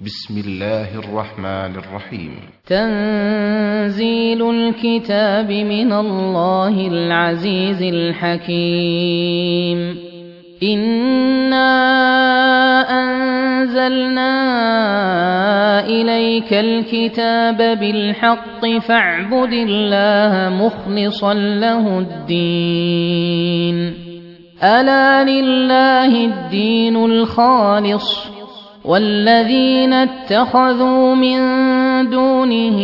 بسم الله الرحمن الرحيم. تنزيل الكتاب من الله العزيز الحكيم. إنا أنزلنا إليك الكتاب بالحق فاعبد الله مخلصا له الدين. ألا لله الدين الخالص والذين اتخذوا من دونه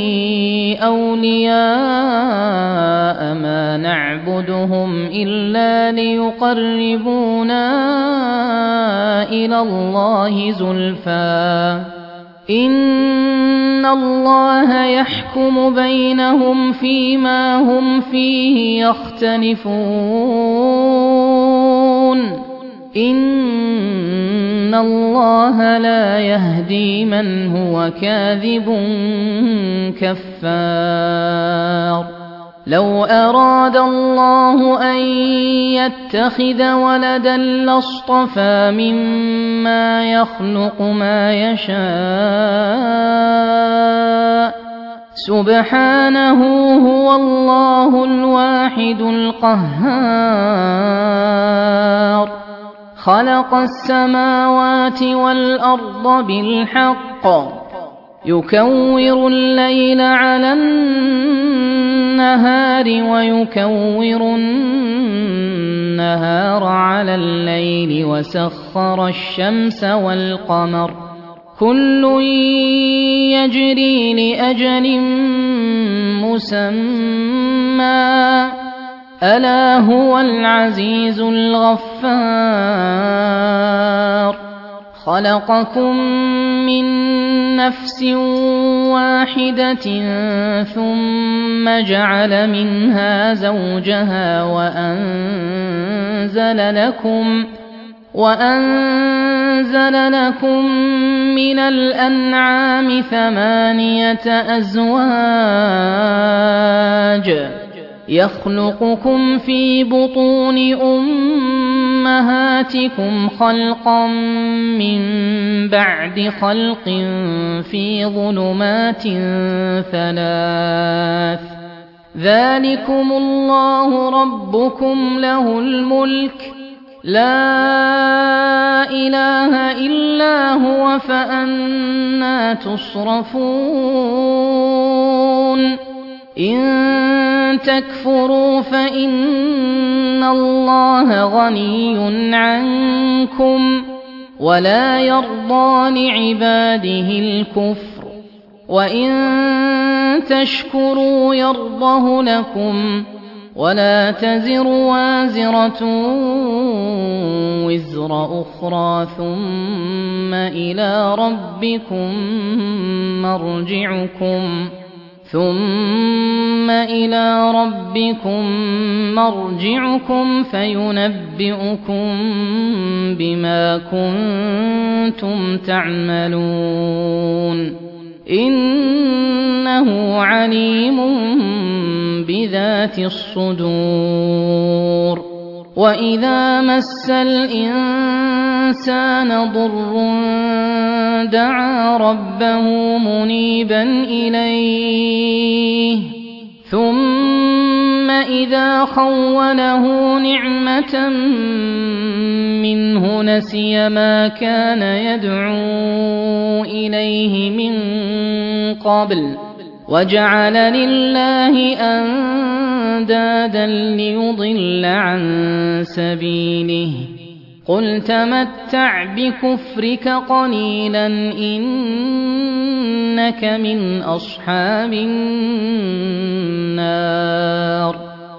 أولياء ما نعبدهم إلا ليقربونا إلى الله زلفى إن الله يحكم بينهم فيما هم فيه يختلفون إن الله لا يهدي من هو كاذب كفار. لو أراد الله أن يتخذ ولدا لاصطفى مما يخلق ما يشاء سبحانه هو الله الواحد القهار. خلق السماوات والأرض بالحق يكور الليل على النهار ويكور النهار على الليل وسخر الشمس والقمر كل يجري لأجل مسمى ألا هو العزيز الغفار. خلقكم من نفس واحدة ثم جعل منها زوجها وأنزل لكم من الأنعام 8 أزواج يخلقكم في بطون أمهاتكم خلقا من بعد خلق في ظلمات 3 ذلكم الله ربكم له الملك لا إله إلا هو فأنى تصرفون. إن تكفروا فإن الله غني عنكم ولا يرضى لعباده الكفر وإن تشكروا يرضه لكم ولا تزر وازرة وزر أخرى ثم إلى ربكم مرجعكم فينبئكم بما كنتم تعملون إنه عليم بذات الصدور. وإذا مس الإنسان ضر دعا ربه منيبا إليه ثم إذا خوله نعمة منه نسي ما كان يدعو إليه من قبل وجعل لله أندادا ليضل عن سبيله قل تمتع بكفرك قليلا إنك من أصحاب النار.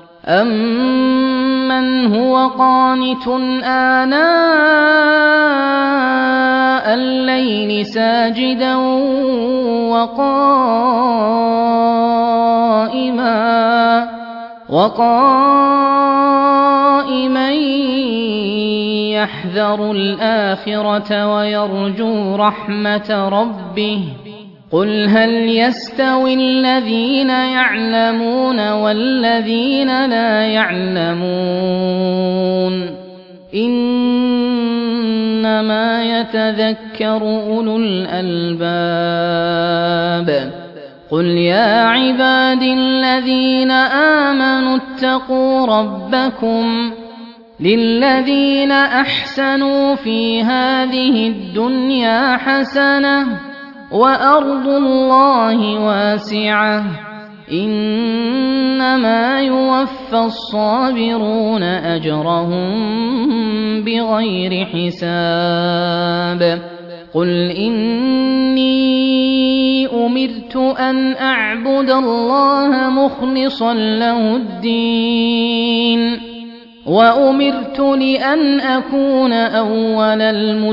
أمن هو قانت آناء الليل ساجدا وقائما يحذر الآخرة ويرجو رحمة ربه قل هل يستوي الذين يعلمون والذين لا يعلمون إنا إنما يتذكر أولو الألباب قل يا عبادي الذين آمنوا اتقوا ربكم للذين أحسنوا في هذه الدنيا حسنة وأرض الله واسعة إنما يوفى الصابرون أجرهم بغير حساب قل إني أمرت أن أعبد الله مخلصا له الدين وأمرت لأن أكون أول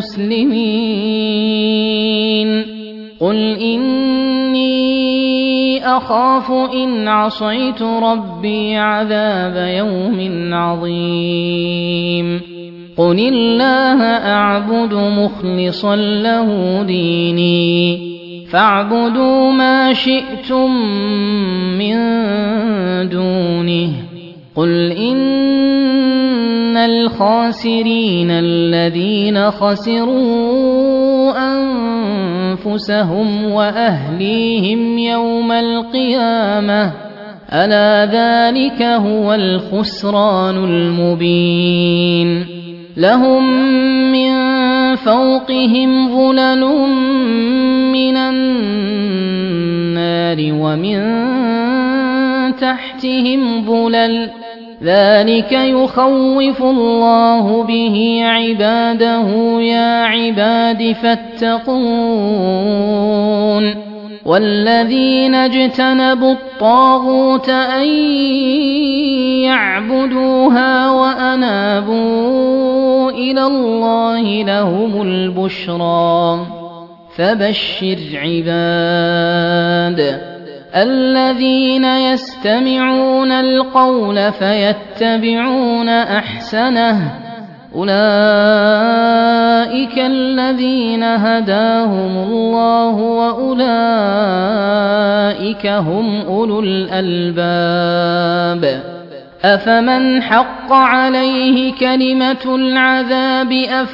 المسلمين قل إني أخاف إن عصيت ربي عذاب يوم عظيم قل الله أعبد مخلصا له ديني فاعبدوا ما شئتم من دونه قل إن الخاسرين الذين خسروا أنفسهم وأهليهم يوم القيامة ألا ذلك هو الخسران المبين لهم من فوقهم ظلل من النار ومن تحتهم ظلل ذلك يخوف الله به عباده يا عباد فاتقون والذين اجتنبوا الطاغوت أن يعبدوها وأنابوا إلى الله لهم البشرى فبشر عباد الذين يستمعون القول فيتبعون أحسنه أولئك الذين هداهم الله وأولئك هم أولو الألباب أفمن حق عليه كلمة العذاب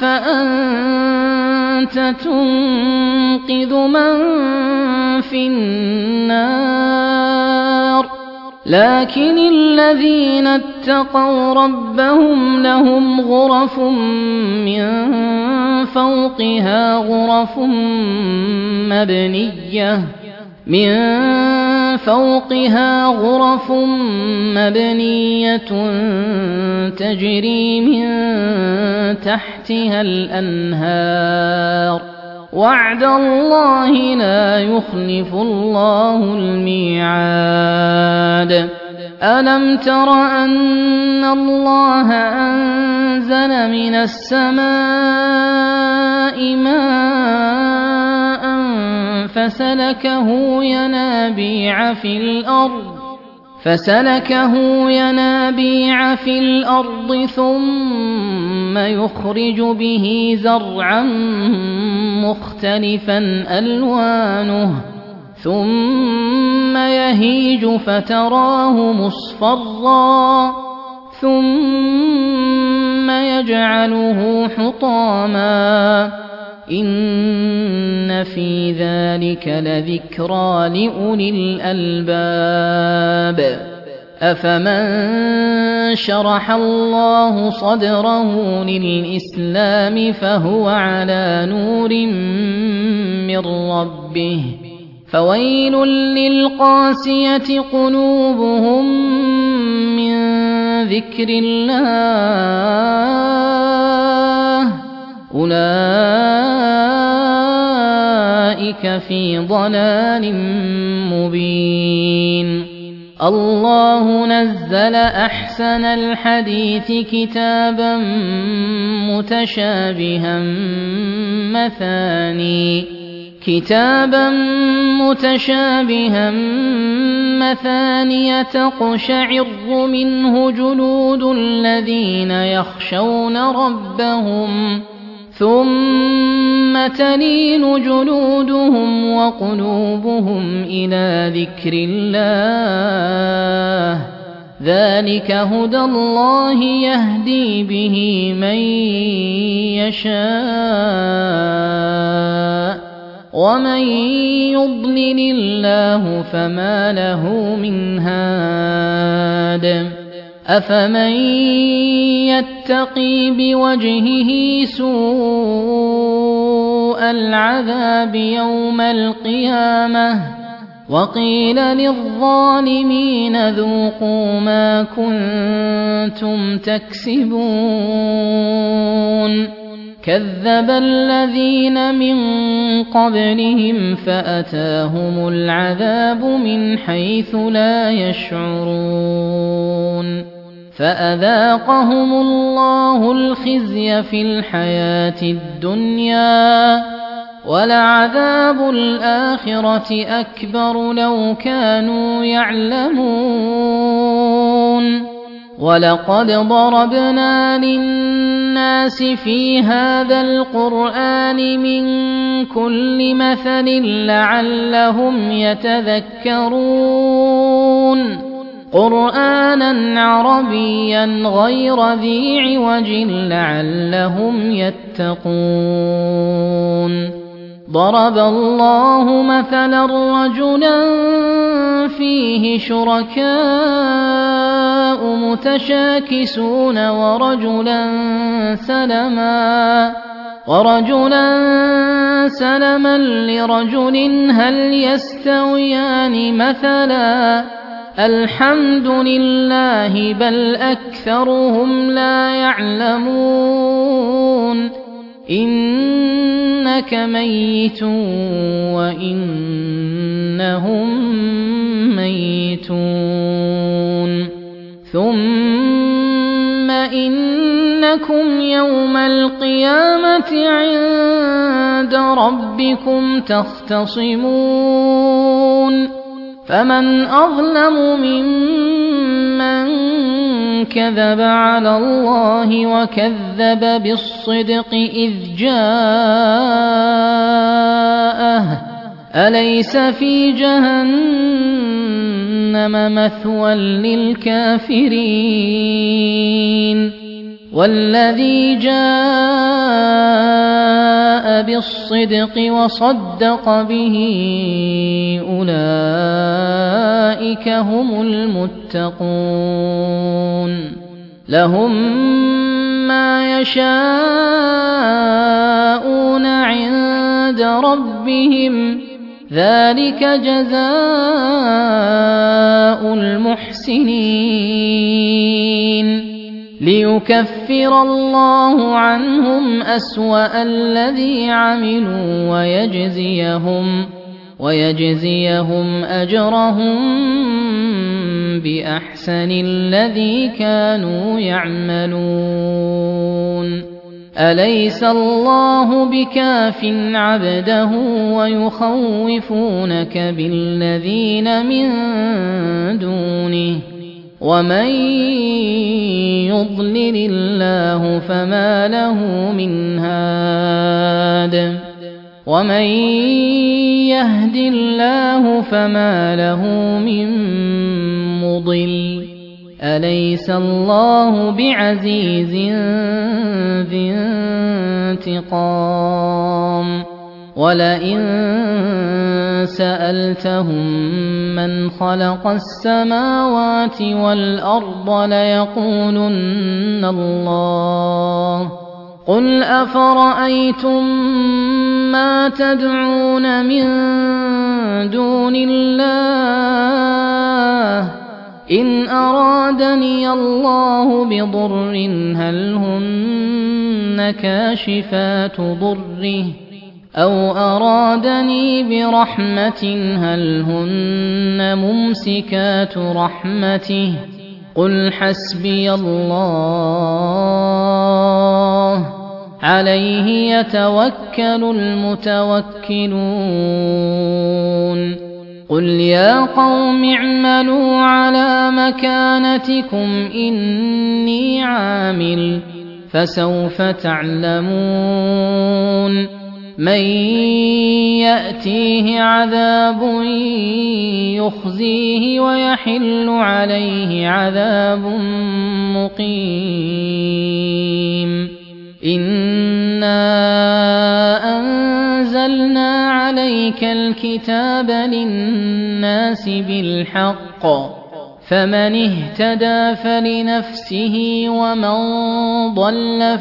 أفأنت تنقذ من في النار لكن الذين اتقوا ربهم لهم غرف من فوقها غرف مبنية تجري من تحتها الأنهار وعد الله لا يخلف الله الميعاد ألم تر أن الله أنزل من السماء ماء فسلكه ينابيع في الأرض ثم يخرج به زرعا مختلفا ألوانه ثم يهيج فتراه مصفرا ثم يجعله حطاما إن في ذلك لذكرى لأولي الألباب أفمن شرح الله صدره للإسلام فهو على نور من ربه فويل للقاسية قلوبهم من ذكر الله أولئك في ضلال مبين الله نزل أحسن الحديث كتابا متشابها مثانية تقشعر منه جلود الذين يخشون ربهم ثم تلين جلودهم وقلوبهم إلى ذكر الله ذلك هدى الله يهدي به من يشاء ومن يضلل الله فما له من هاد أفمن يتقي بوجهه سوء العذاب يوم القيامة وقيل للظالمين ذوقوا ما كنتم تكسبون كذب الذين من قبلهم فأتاهم العذاب من حيث لا يشعرون فأذاقهم الله الخزي في الحياة الدنيا ولعذاب الآخرة أكبر لو كانوا يعلمون ولقد ضربنا للناس في هذا القرآن من كل مثل لعلهم يتذكرون قرآنا عربيا غير ذي عوج لعلهم يتقون ضرب الله مثلا رجلا فيه شركاء متشاكسون ورجلا سلما لرجل هل يستويان مثلا الحمد لله بل أكثرهم لا يعلمون إنك ميت وإنهم ميتون ثم إنكم يوم القيامة عند ربكم تختصمون فمن أظلم ممن كذب على الله وكذب بالصدق إذ جاءه أليس في جهنم مثوى للكافرين والذي جاء بالصدق وصدق به أولئك هم المتقون لهم ما يشاءون عند ربهم ذلك جزاء المحسنين ليكفر الله عنهم أسوأ الذي عملوا ويجزيهم أجرهم بأحسن الذي كانوا يعملون أليس الله بكاف عبده ويخوفونك بالذين من دونه ومن يضلل الله فما له من هاد ومن يهد الله فما له من مضل أليس الله بعزيز ذي انتقام ولئن سألتهم من خلق السماوات والأرض ليقولن الله قل أفرأيتم ما تدعون من دون الله إن أرادني الله بضر هل هن كاشفات ضره أو أرادني برحمة هل هن ممسكات رحمته قل حسبي الله عليه يتوكل المتوكلون قل يا قوم اعملوا على مكانتكم إني عامل فسوف تعلمون من يأتيه عذاب يخزيه ويحل عليه عذاب مقيم إنا أنزلنا عليك الكتاب للناس بالحق فمن اهتدى فلنفسه ومن ضل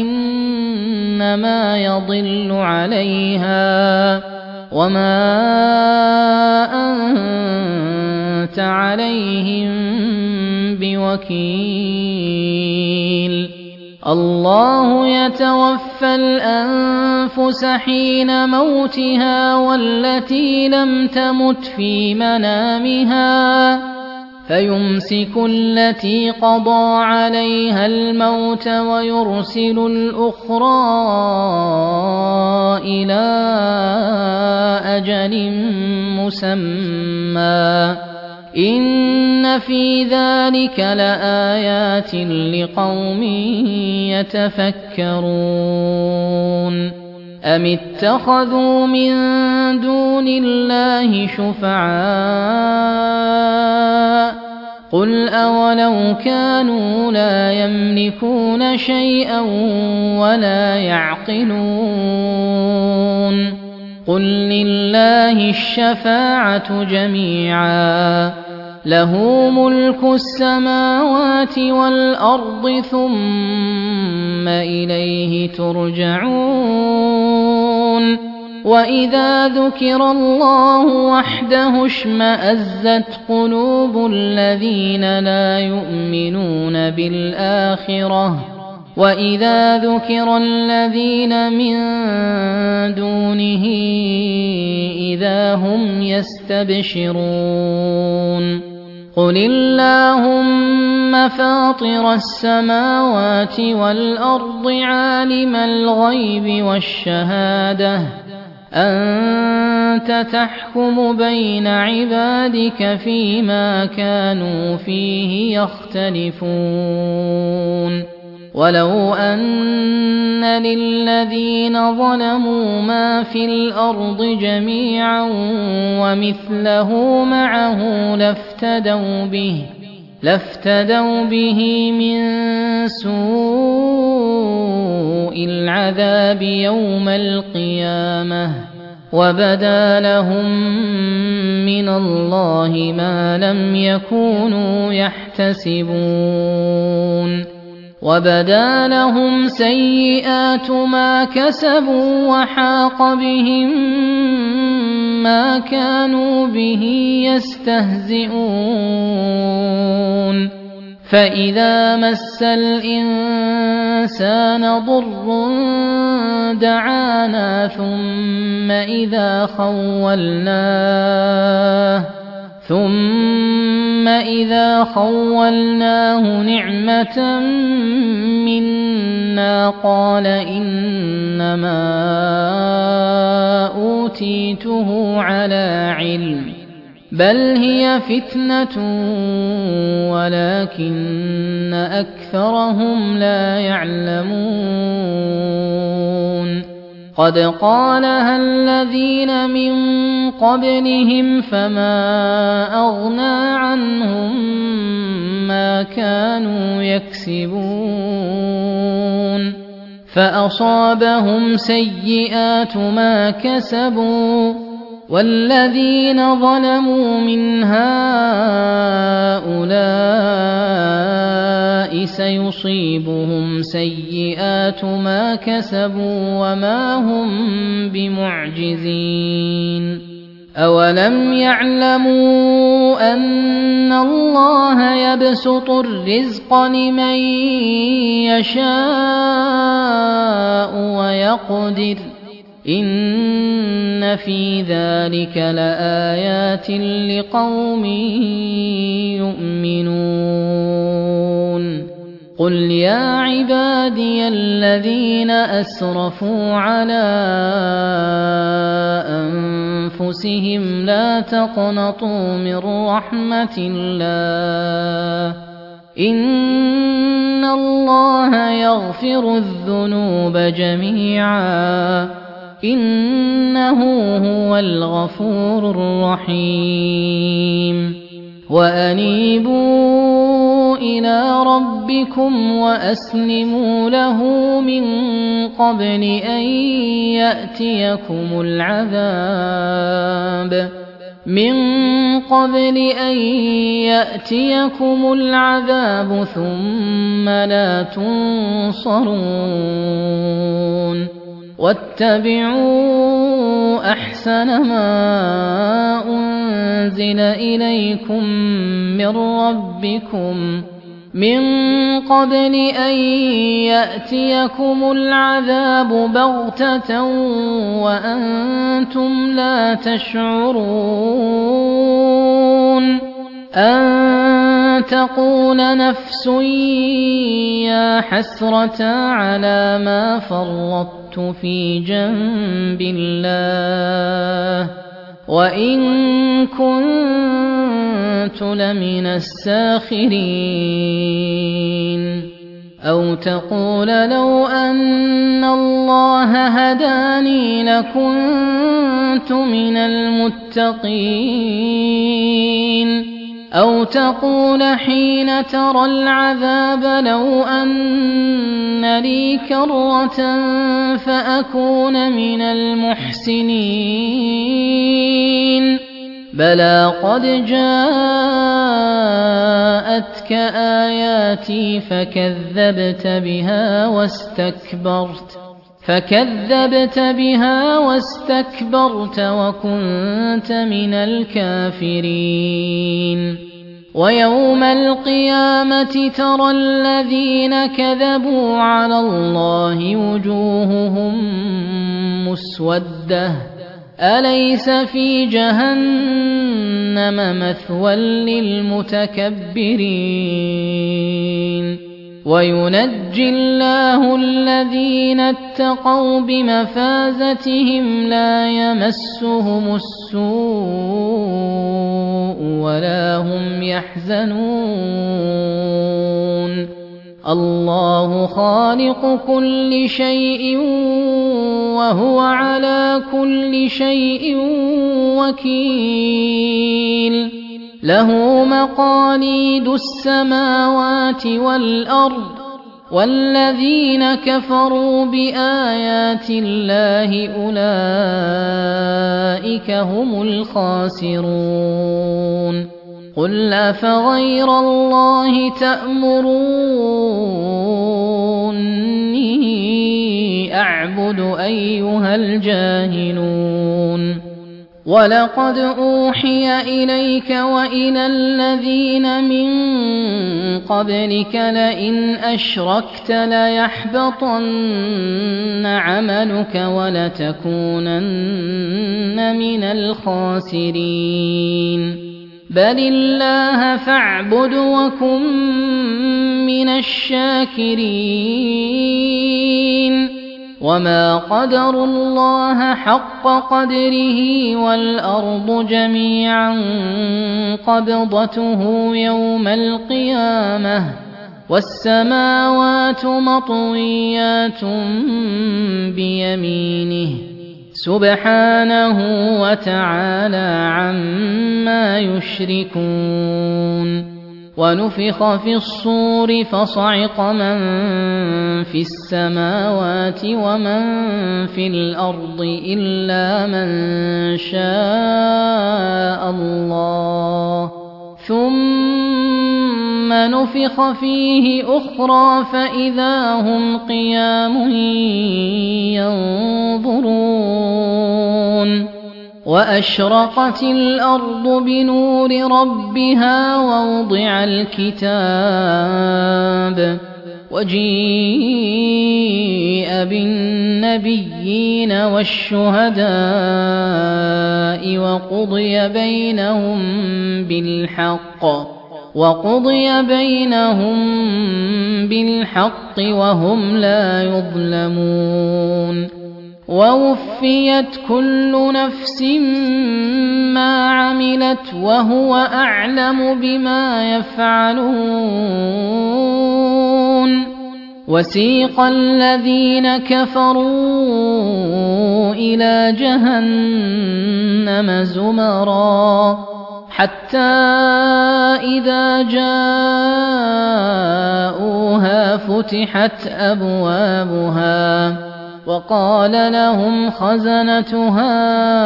فإنما يضل عليها وما أنت عليهم بوكيل الله يتوفى الأنفس حين موتها والتي لم تمت في منامها فيمسك التي قضى عليها الموت ويرسل الأخرى إلى أجل مسمى إن في ذلك لآيات لقوم يتفكرون أم اتخذوا من دون الله شفعاء قل أولو كانوا لا يملكون شيئا ولا يعقلون قل لله الشفاعة جميعا له ملك السماوات والأرض ثم إليه ترجعون وإذا ذكر الله وحده اشمأزت قلوب الذين لا يؤمنون بالآخرة وإذا ذكر الذين من دونه إذا هم يستبشرون قل اللهم فاطر السماوات والأرض عالم الغيب والشهادة أنت تحكم بين عبادك فيما كانوا فيه يختلفون ولو أن للذين ظلموا ما في الأرض جميعا ومثله معه لافتدوا به من سوء العذاب يوم القيامة وبدا لهم من الله ما لم يكونوا يحتسبون وبدا لهم سيئات ما كسبوا وحاق بهم ما كانوا به يستهزئون فإذا مس الإنسان ضر دعانا ثم إذا خولناه نعمة منا قال إنما أوتيته على علم بل هي فتنة ولكن أكثرهم لا يعلمون قد قالها الذين من قبلهم فما أغنى عنهم ما كانوا يكسبون فأصابهم سيئات ما كسبوا والذين ظلموا من هؤلاء سيصيبهم سيئات ما كسبوا وما هم بمعجزين أولم يعلموا أن الله يبسط الرزق لمن يشاء ويقدر إن في ذلك لآيات لقوم يؤمنون قل يا عبادي الذين أسرفوا على أنفسهم لا تقنطوا من رحمة الله إن الله يغفر الذنوب جميعا إنه هو الغفور الرحيم وأنيبوا إلى ربكم وأسلموا له من قبل أن يأتيكم العذاب ثم لا تنصرون واتبعوا أحسن ما أنزل إليكم من ربكم من قبل أن يأتيكم العذاب بغتة وأنتم لا تشعرون أن تقول نفس يا حسرة على ما فرطت في جنب الله وإن كنت لمن الساخرين أو تقول لو أن الله هداني لكنت من المتقين أو تقول حين ترى العذاب لو أن لي كرة فأكون من المحسنين بلى قد جاءتك آياتي فكذبت بها واستكبرت وكنت من الكافرين ويوم القيامة ترى الذين كذبوا على الله وجوههم مسودة أليس في جهنم مثوى للمتكبرين وينجي الله الذين اتقوا بمفازتهم لا يمسهم السوء ولا هم يحزنون الله خالق كل شيء وهو على كل شيء وكيل له مقاليد السماوات والأرض والذين كفروا بآيات الله أولئك هم الخاسرون قل أفغير الله تأمروني أعبد أيها الجاهلون ولقد أوحي إليك وإلى الذين من قبلك لئن أشركت ليحبطن عملك ولتكونن من الخاسرين بل الله فاعبد وكن من الشاكرين وما قدروا الله حق قدره والأرض جميعا قبضته يوم القيامة والسماوات مطويات بيمينه سبحانه وتعالى عما يشركون ونفخ في الصور فصعق من في السماوات ومن في الأرض إلا من شاء الله ثم نفخ فيه أخرى فإذا هم قيام ينظرون وأشرقت الأرض بنور ربها ووضع الكتاب وجيء بالنبيين والشهداء وقضي بينهم بالحق وهم لا يظلمون ووفيت كل نفس ما عملت وهو أعلم بما يفعلون وسيق الذين كفروا إلى جهنم زمرا حتى إذا جاءوها فتحت أبوابها وقال لهم خزنتها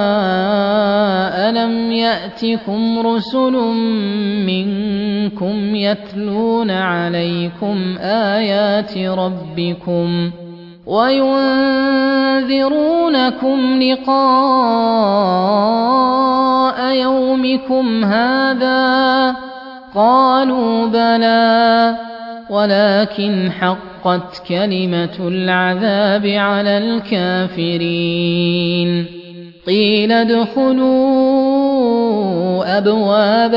ألم يأتكم رسل منكم يتلون عليكم آيات ربكم وينذرونكم لقاء يومكم هذا قالوا بلى ولكن حقت كلمة العذاب على الكافرين قيل ادخلوا أبواب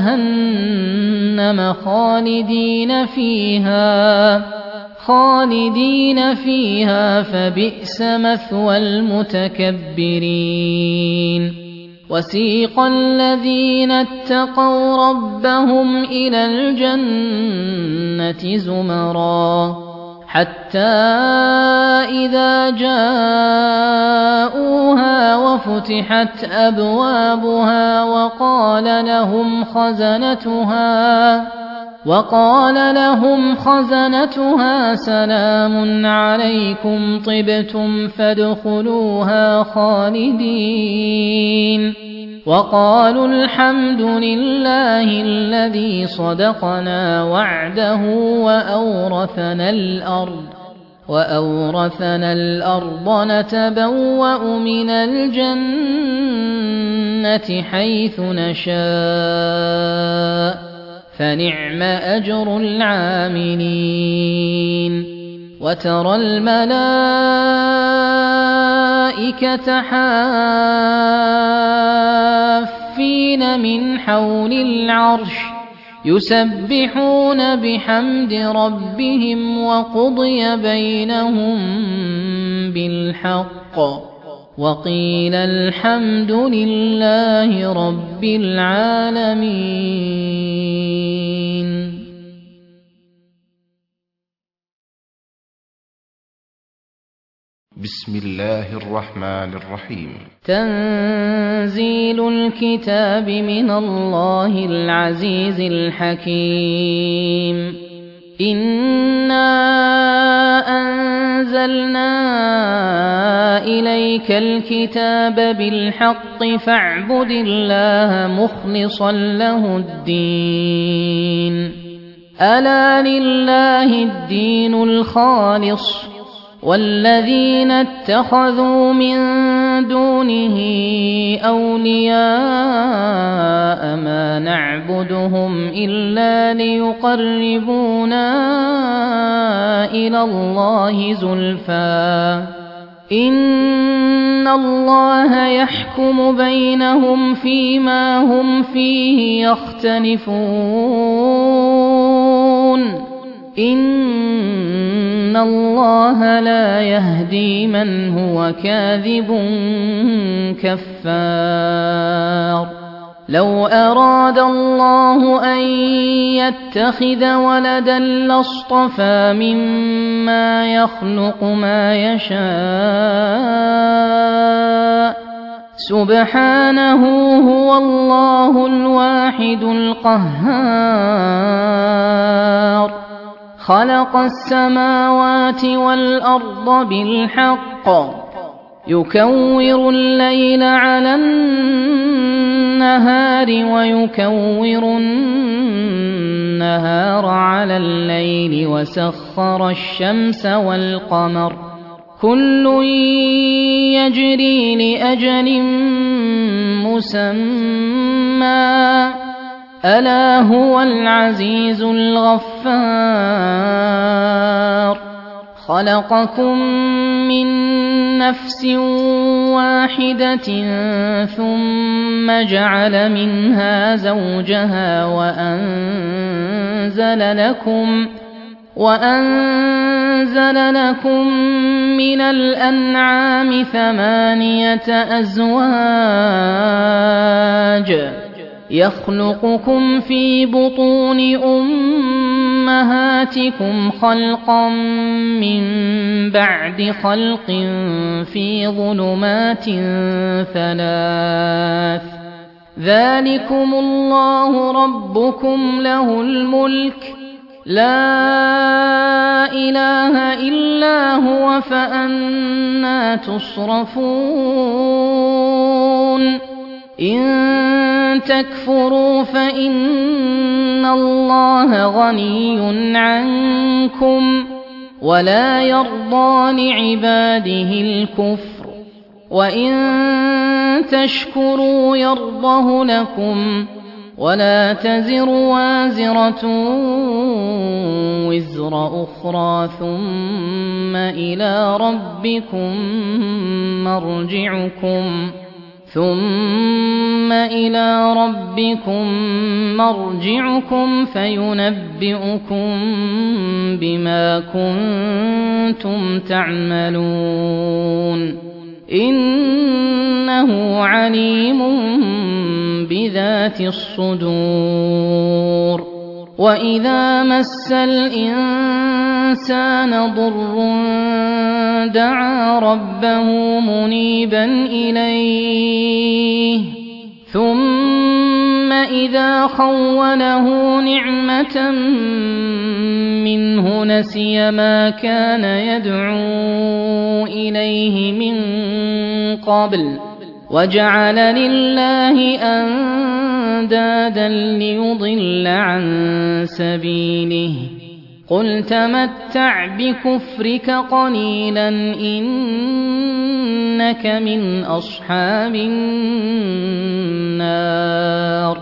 جهنم خالدين فيها فبئس مثوى المتكبرين وسيق الذين اتقوا ربهم إلى الجنة زمرا حتى إذا جاءوها وفتحت أبوابها وقال لهم خزنتها سلام عليكم طبتم فادخلوها خالدين وقالوا الحمد لله الذي صدقنا وعده وأورثنا الأرض نتبوأ من الجنة حيث نشاء فنعم أجر العاملين وترى الملائكة حافين من حول العرش يسبحون بحمد ربهم وقضي بينهم بالحق وقيل الحمد لله رب العالمين. بسم الله الرحمن الرحيم. تنزيل الكتاب من الله العزيز الحكيم. إنا أنزلنا إليك الكتاب بالحق فاعبد الله مخلصا له الدين. ألا لله الدين الخالص والذين اتخذوا من دونه أولياء ما نعبدهم إلا ليقربونا إلى الله زلفى إن الله يحكم بينهم فيما هم فيه يختلفون إن الله لا يهدي من هو كاذب كفار. لو أراد الله أن يتخذ ولدا لاصطفى مما يخلق ما يشاء سبحانه هو الله الواحد القهار. خلق السماوات والأرض بالحق يكور الليل على النهار ويكور النهار على الليل وسخر الشمس والقمر كل يجري لأجل مسمى ألا هو العزيز الغفار. خلقكم من نفس واحدة ثم جعل منها زوجها وأنزل لكم من الأنعام 8 أزواج يخلقكم في بطون أمهاتكم خلقا من بعد خلق في ظلمات ثلاث ذلكم الله ربكم له الملك لا إله إلا هو فأنى تصرفون إن تكفروا فإن الله غني عنكم ولا يرضى لعباده الكفر وإن تشكروا يرضه لكم ولا تزر وازرة وزر أخرى ثم إلى ربكم مرجعكم فينبئكم بما كنتم تعملون إنه عليم بذات الصدور وإذا مس الإنسان ضر دعا ربه منيبا إليه ثم إذا خوله نعمة منه نسي ما كان يدعو إليه من قبل وجعل لله أندادا ليضل عن سبيله قل تمتع بكفرك قليلا إنك من أصحاب النار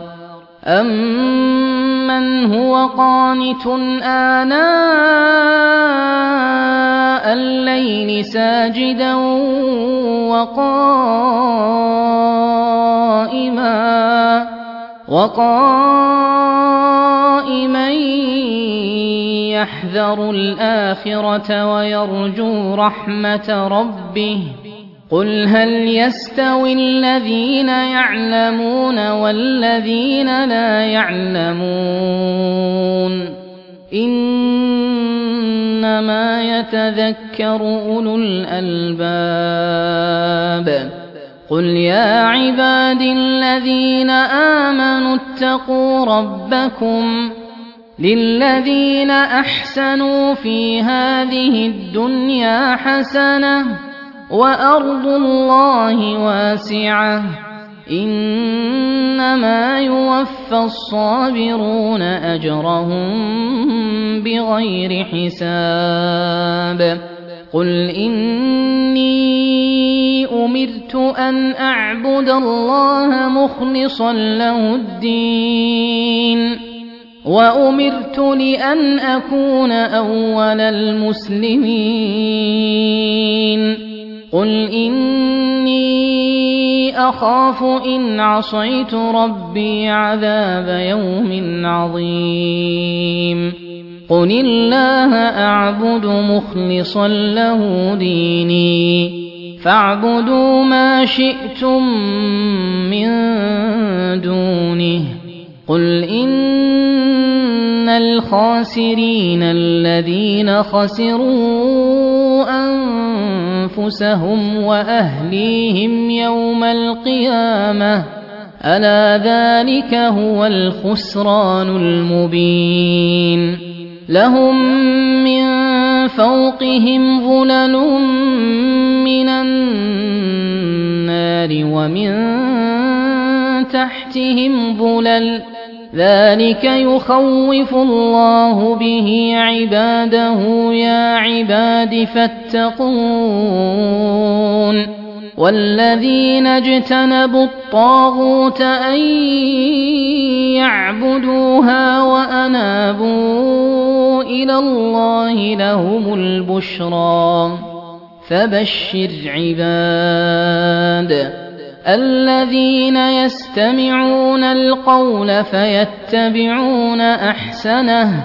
أمن هو قانت آناء الليل ساجدا وقائما يحذر الآخرة ويرجو رحمة ربه قل هل يستوي الذين يعلمون والذين لا يعلمون إنما يتذكر أولو الألباب قل يا عبادي الذين آمنوا اتقوا ربكم للذين أحسنوا في هذه الدنيا حسنة وأرض الله واسعة إنما يوفى الصابرون أجرهم بغير حساب قل إني أمرت أن أعبد الله مخلصا له الدين وأمرت لأن أكون أول المسلمين قل إني أخاف إن عصيت ربي عذاب يوم عظيم قل الله أعبد مخلصا له ديني فاعبدوا ما شئتم من دونه قل إن الخاسرين الذين خسروا أنفسهم وأهليهم يوم القيامة ألا ذلك هو الخسران المبين لهم من فوقهم ظلل من النار ومن تحتهم ظلل ذلك يخوف الله به عباده يا عباد فاتقون والذين اجتنبوا الطاغوت أن يعبدوها وأنابوا إلى الله لهم البشرى فبشر عباد الذين يستمعون القول فيتبعون أحسنه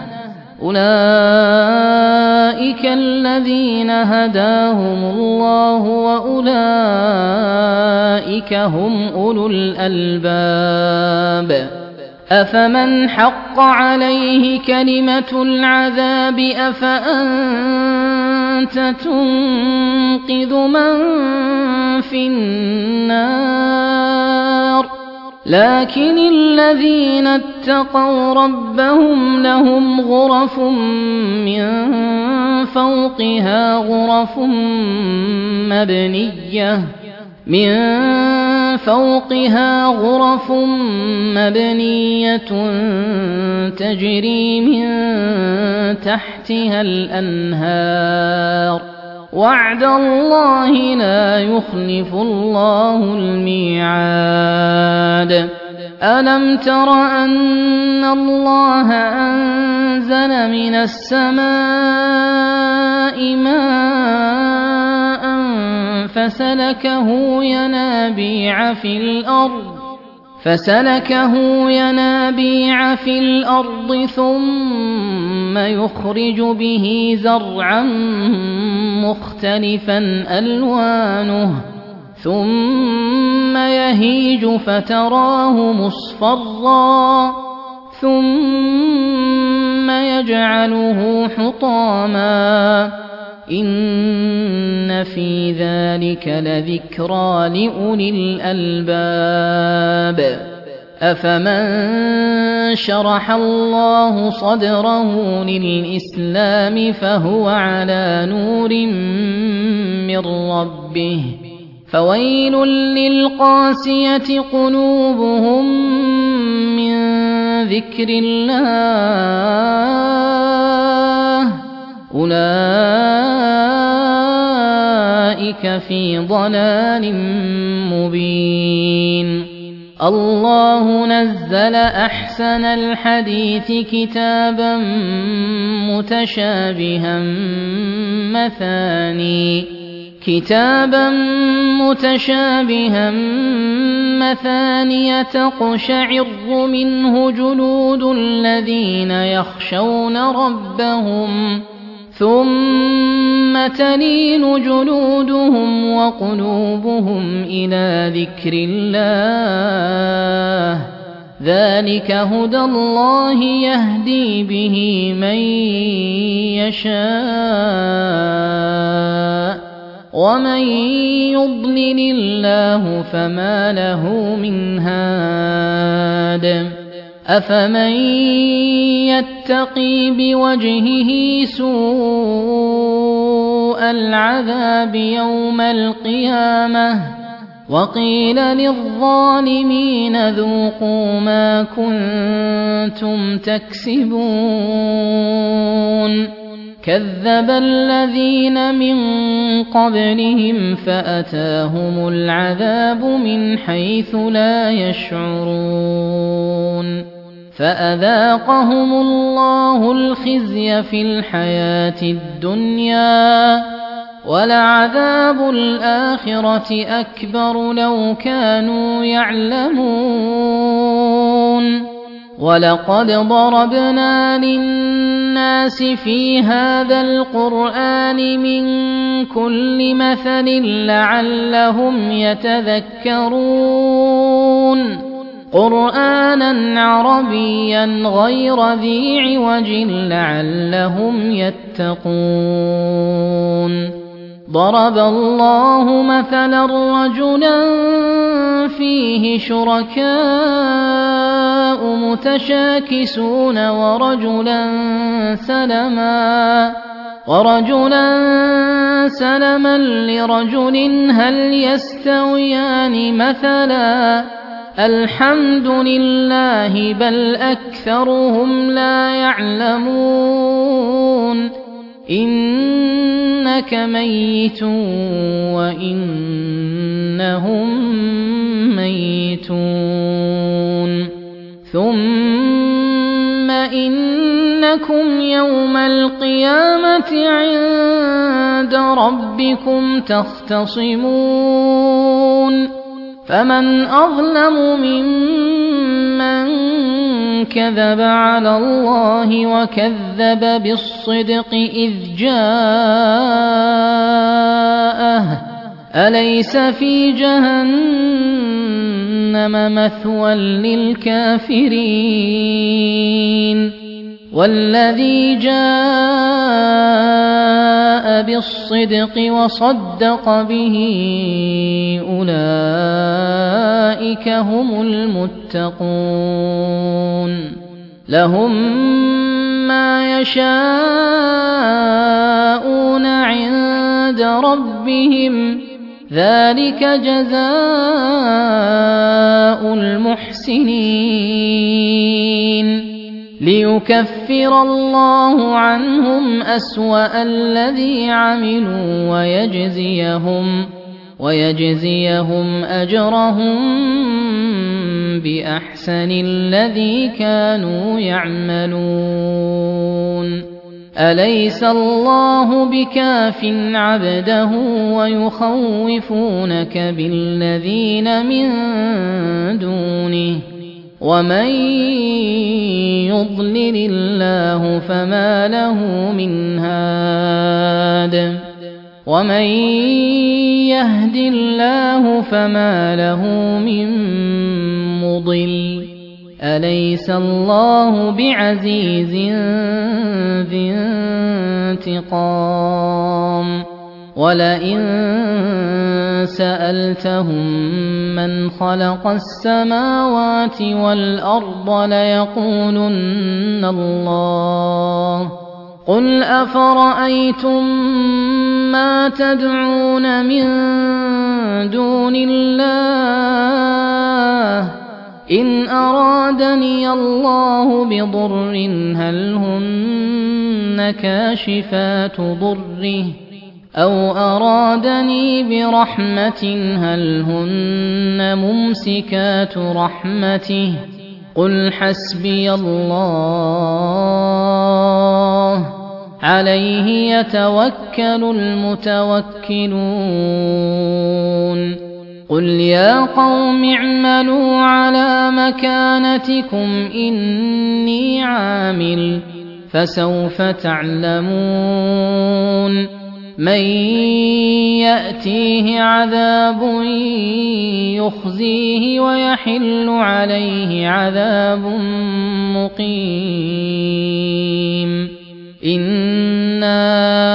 أولئك الذين هداهم الله وأولئك هم أولو الألباب أفمن حق عليه كلمة العذاب أفأنت تنقذ من في النار لكن الذين اتقوا ربهم لهم غرف من فوقها غرف مبنية تجري من تحتها الأنهار وعد الله لا يخلف الله الميعاد ألم تر أن الله أنزل من السماء ماء فسلكه ينابيع في الأرض ثم يخرج به زرعا مختلفا ألوانه ثم يهيج فتراه مصفرا ثم يجعله حطاما إن في ذلك لذكرى لأولي الألباب أفمن شرح الله صدره للإسلام فهو على نور من ربه فويل للقاسية قلوبهم من ذكر الله أولئك في ضلال مبين الله نزل أحسن الحديث كتابا متشابها مثانية تقشعر منه جلود الذين يخشون ربهم ثم تلين جلودهم وقلوبهم إلى ذكر الله ذلك هدى الله يهدي به من يشاء ومن يضلل الله فما له من هاد أفمن يتقي بوجهه سوء العذاب يوم القيامة وقيل للظالمين ذوقوا ما كنتم تكسبون كذب الذين من قبلهم فأتاهم العذاب من حيث لا يشعرون فأذاقهم الله الخزي في الحياة الدنيا ولعذاب الآخرة أكبر لو كانوا يعلمون ولقد ضربنا للناس في هذا القرآن من كل مثل لعلهم يتذكرون قرآنا عربيا غير ذي عوج لعلهم يتقون ضرب الله مثلا رجلا فيه شركاء متشاكسون ورجلا سلما لرجل هل يستويان مثلا الحمد لله بل أكثرهم لا يعلمون إنك ميت وإنهم ميتون ثم إنكم يوم القيامة عند ربكم تختصمون فمن أظلم ممن كذب على الله وكذب بالصدق إذ جاءه أليس في جهنم جهنم مثوى للكافرين والذي جاء بالصدق وصدق به أولئك هم المتقون لهم ما يشاءون عند ربهم ذلك جزاء المحسنين ليكفر الله عنهم أسوأ الذي عملوا ويجزيهم أجرهم بأحسن الذي كانوا يعملون أليس الله بكاف عبده ويخوفونك بالذين من دونه ومن يضلل الله فما له من هاد ومن يهد الله فما له من مضل أليس الله بعزيز ذي انتقام ولئن سألتهم من خلق السماوات والأرض ليقولن الله قل أفرأيتم ما تدعون من دون الله إن أرادني الله بضر هل هن كاشفات ضره أو أرادني برحمة هل هن ممسكات رحمته قل حسبي الله عليه يتوكل المتوكلون قل يا قوم اعملوا على مكانتكم إني عامل فسوف تعلمون من يأتيه عذاب يخزيه ويحل عليه عذاب مقيم إنا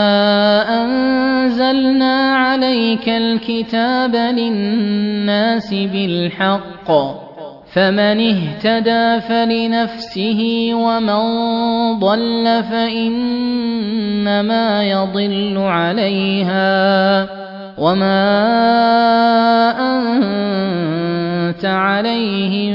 أنزلنا عليك الكتاب للناس بالحق فمن اهتدى فلنفسه ومن ضل فإنما يضل عليها وما أنت عليهم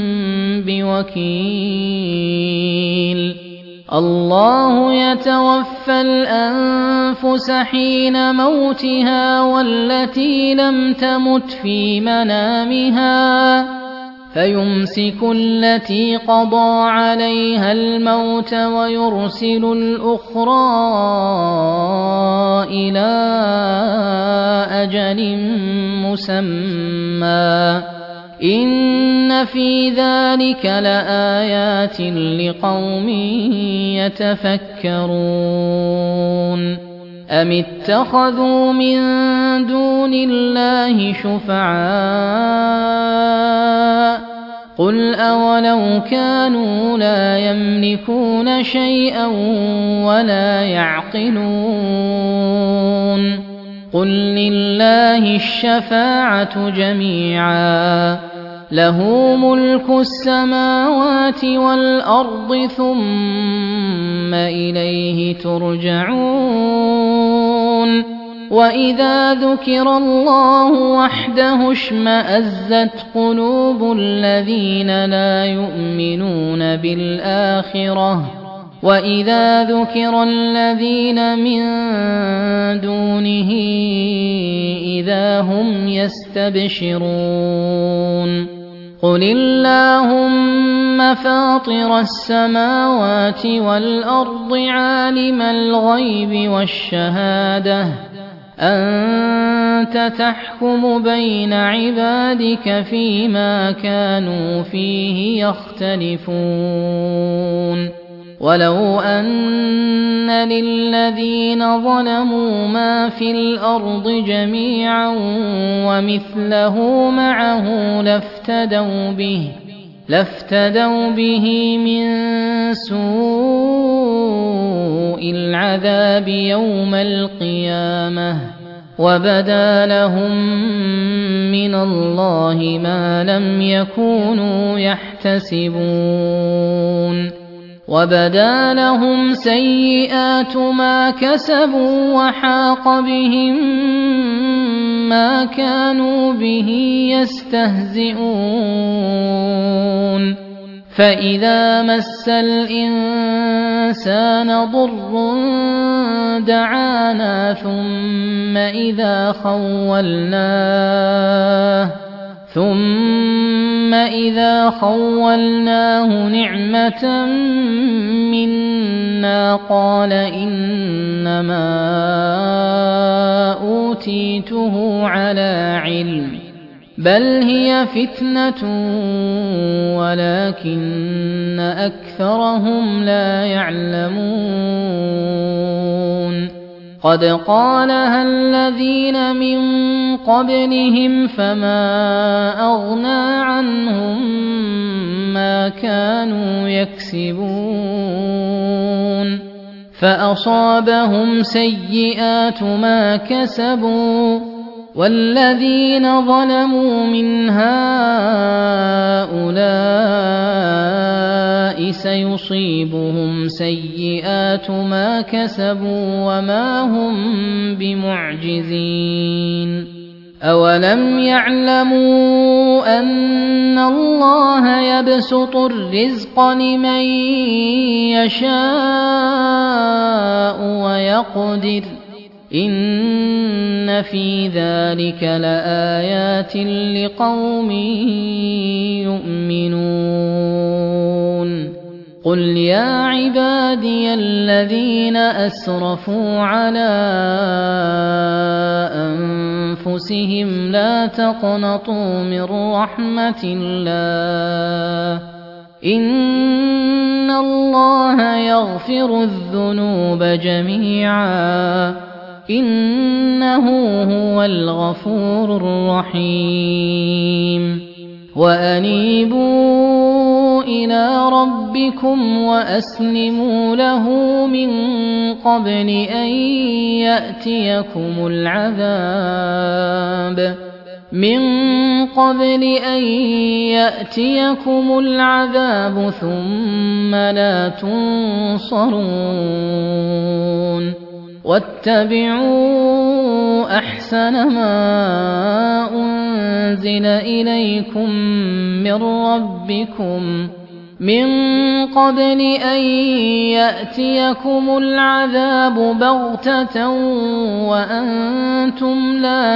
بوكيل الله يتوفى الأنفس حين موتها والتي لم تمت في منامها فيمسك التي قضى عليها الموت ويرسل الأخرى إلى أجل مسمى إن في ذلك لآيات لقوم يتفكرون أم اتخذوا من دون الله شفعاء قل أولو كانوا لا يملكون شيئا ولا يعقلون قل لله الشفاعة جميعا له ملك السماوات والأرض ثم إليه ترجعون وإذا ذكر الله وحده اشمأزت قلوب الذين لا يؤمنون بالآخرة وإذا ذكر الذين من دونه إذا هم يستبشرون قل اللهم فاطر السماوات والأرض عالم الغيب والشهادة أنت تحكم بين عبادك فيما كانوا فيه يختلفون ولو أن للذين ظلموا ما في الأرض جميعا ومثله معه لافتدوا به من سوء العذاب يوم القيامة وبدا لهم من الله ما لم يكونوا يحتسبون وبدا لهم سيئات ما كسبوا وحاق بهم ما كانوا به يستهزئون فإذا مس الإنسان ضر دعانا ثم إذا خولناه نعمة منا قال إنما أوتيته على علم بل هي فتنة ولكن أكثرهم لا يعلمون قد قالها الذين من قبلهم فما أغنى عنهم ما كانوا يكسبون فأصابهم سيئات ما كسبوا والذين ظلموا من هؤلاء سيصيبهم سيئات ما كسبوا وما هم بمعجزين أولم يعلموا أن الله يبسط الرزق لمن يشاء ويقدر إن في ذلك لآيات لقوم يؤمنون قل يا عبادي الذين أسرفوا على أنفسهم لا تقنطوا من رحمة الله إن الله يغفر الذنوب جميعا إنه هو الغفور الرحيم وأنيبوا إلى ربكم وأسلموا له من قبل أن يأتيكم العذاب ثم لا تنصرون واتبعوا أحسن ما أنزل إليكم من ربكم من قبل أن يأتيكم العذاب بغتة وأنتم لا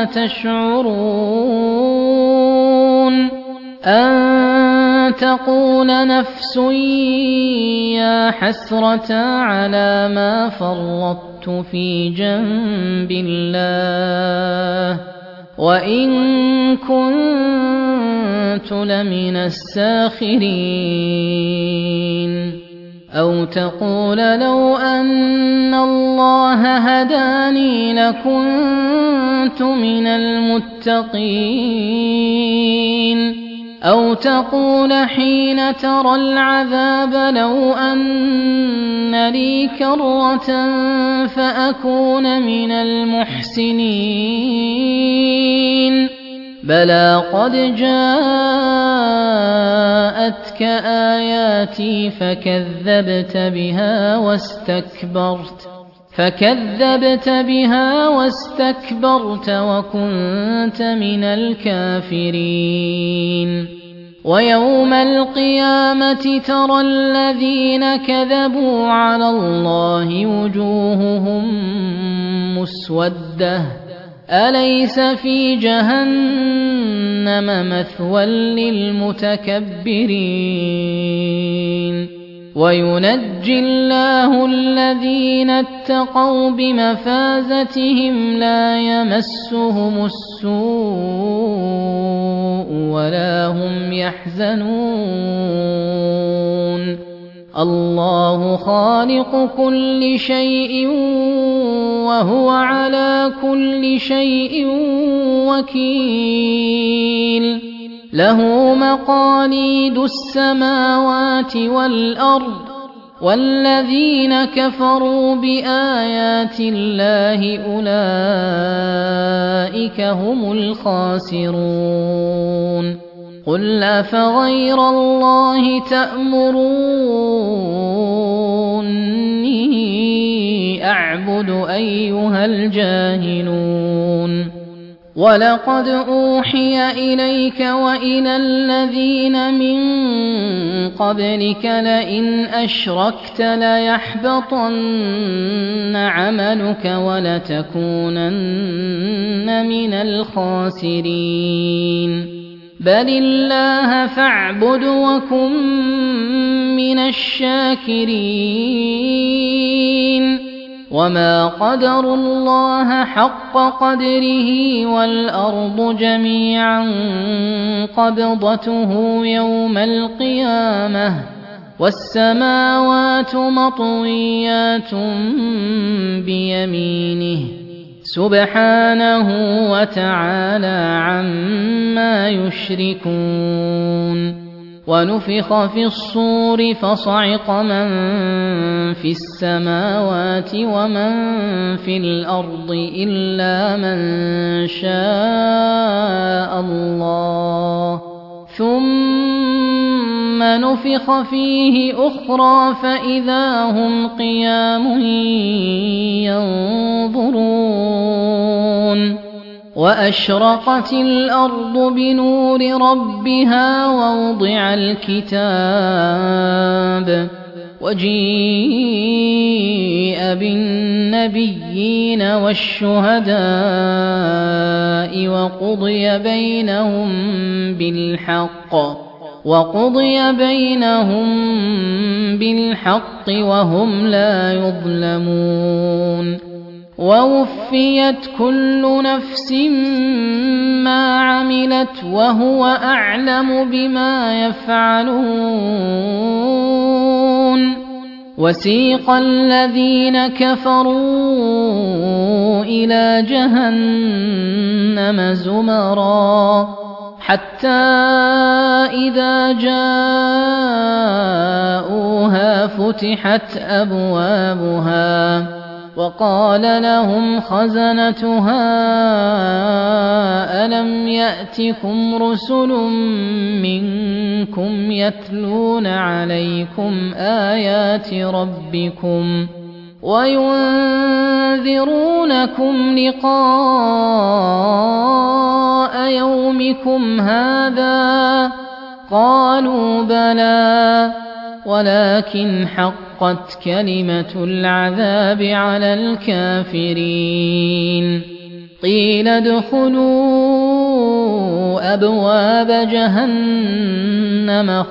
تشعرون أن تقول نفس يا حسرة على ما فرطت في جنب الله وإن كنت لمن الساخرين أو تقول لو أن الله هداني لكنت من المتقين أو تقول حين ترى العذاب لو أن لي كرة فأكون من المحسنين بلى قد جاءتك آياتي فكذبت بها واستكبرت وكنت من الكافرين ويوم القيامة ترى الذين كذبوا على الله وجوههم مسودة أليس في جهنم مثوى للمتكبرين وينجي الله الذين اتقوا بمفازتهم لا يمسهم السوء ولا هم يحزنون الله خالق كل شيء وهو على كل شيء وكيل له مقاليد السماوات والأرض والذين كفروا بآيات الله أولئك هم الخاسرون قل أفغير الله تأمروني أعبد أيها الجاهلون ولقد أوحي إليك وإلى الذين من قبلك لئن أشركت ليحبطن عملك ولتكونن من الخاسرين بل الله فاعبد وكن من الشاكرين وما قدروا الله حق قدره والأرض جميعا قبضته يوم القيامة والسماوات مطويات بيمينه سبحانه وتعالى عما يشركون ونفخ في الصور فصعق من في السماوات ومن في الأرض إلا من شاء الله ثم نفخ فيه أخرى فإذا هم قيام ينظرون وأشرقت الأرض بنور ربها ووضع الكتاب وجيء بالنبيين والشهداء وقضي بينهم بالحق وهم لا يظلمون ووفيت كل نفس ما عملت وهو أعلم بما يفعلون وسيق الذين كفروا إلى جهنم زمرا حتى إذا جاءوها فتحت أبوابها وقال لهم خزنتها ألم يأتكم رسل منكم يتلون عليكم آيات ربكم وينذرونكم لقاء يومكم هذا قالوا بلى ولكن حقت كلمة العذاب على الكافرين قيل ادخلوا أبواب جهنم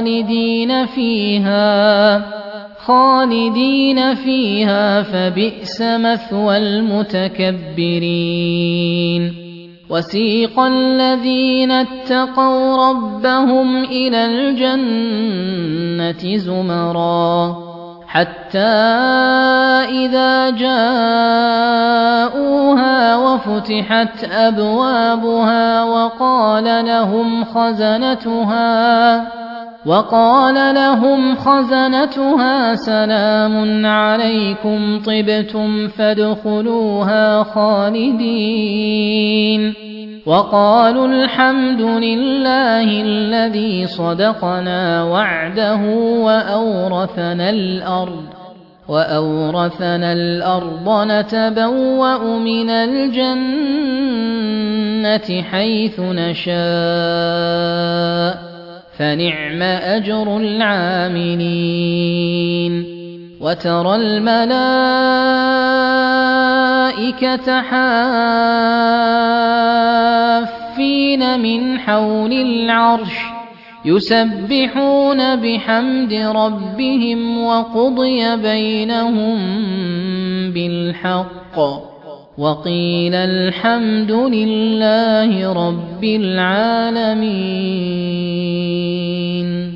خالدين فيها فبئس مثوى المتكبرين وسيق الذين اتقوا ربهم إلى الجنة زمرا حتى إذا جاءوها وفتحت أبوابها وقال لهم خزنتها سلام عليكم طبتم فادخلوها خالدين وقالوا الحمد لله الذي صدقنا وعده وأورثنا الأرض نتبوأ من الجنة حيث نشاء فنعم أجر العاملين وترى الملائكة حافين من حول العرش يسبحون بحمد ربهم وقضي بينهم بالحق وقيل الحمد لله رب العالمين.